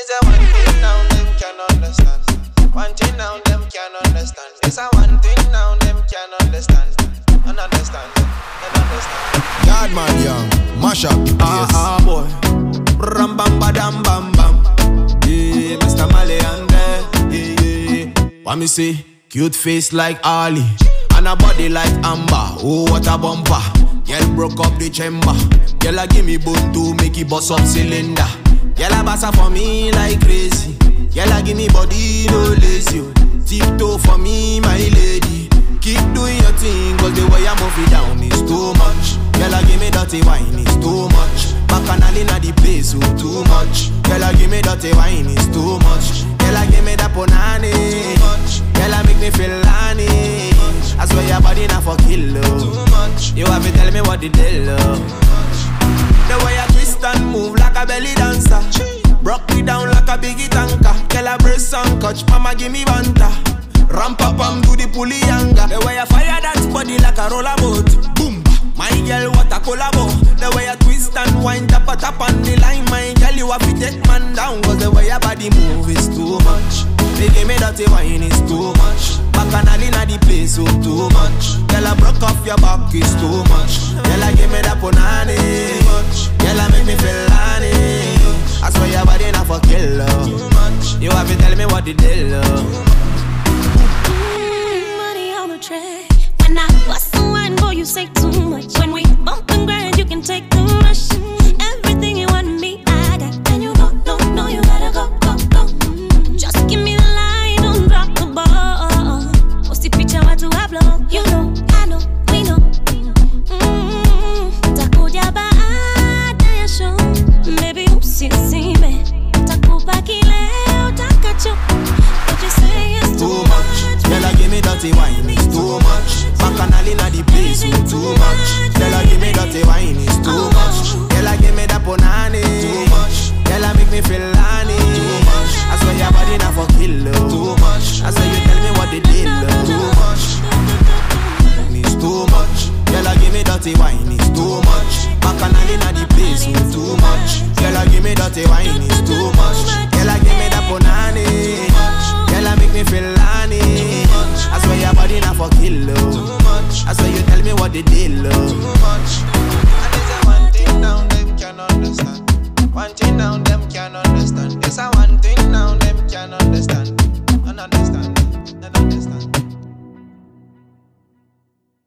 is a one thing now them can understand. One thing now them can understand. This a one thing now them can understand. And understand, and understand. Yard man young, mash up the place. Boy, ram bam badam bam bam. Yeah, Mr. Maleander. Yeah. What me say? Cute face like Ali, and a body like Amber. Oh, what a bumper! Girl broke up the chamber. Girl a give me bone to make it bust up cylinder. Girl a bassa for me like crazy. Girl a give me body no lazy. Tiptoe for me, my lady. Keep doing your thing, cause the way I move it down is too much. Girl a give me dirty wine, it's too much. Bacchanal inna the place, oh too much. Girl a give me dirty wine, it's too much. Girl a give me that punani. Girl a make me feel honey. I swear your body not for kill, oh. You have to tell me what the deal, oh. The way I twist and move like a belly dancer. Broke me down like a biggie tanker. Girl a brace and catch, mama give me banta. Ramp up and do the pulley younger. The way I fire that body like a roller boat. Boom, my girl what a collabo. The way I twist and wind up on the line. My girl you have to take man down. Cause the way your body move is too much. They give me dirty wine is too much. Bacchanal inna the place so too much. Girl I broke off your back is too much. Girl I give me that punani. Girl I make me feel honey. I swear your body not for killer. You have to tell me what the deal. Money on the track. When I bust the wine, boy, you say too much. When we bump and grind, you can take the rush. Everything you want me, I got. And you know, you gotta go. Just give me the line, don't drop the ball. Usifiche watu hablo. You know, I know, we know. Takuja baada ya show. Baby, usisime. Takupa kile utakacho. What you say is too much. Girl, I give me dirty wine, it's too much. Bacchanal inna the place, it's too much. Girl, I give me dirty wine, it's too much. Girl, I give me that punani. Too much. Girl, I make me feel honey. Too much. I swear your body not for killer. Too much. I swear you tell me what the deal. Too much. It's too much. Girl, I give me dirty wine, it's too much. Bacchanal inna the place, it's too much. Girl, I give me dirty wine, it's too much. Girl, I give me that punani. Girl, I make me feel honey. I swear your body not for killer. I swear you tell me what the deal. Too much. And it's a one thing now them can understand. One thing now them can understand. It's a one thing.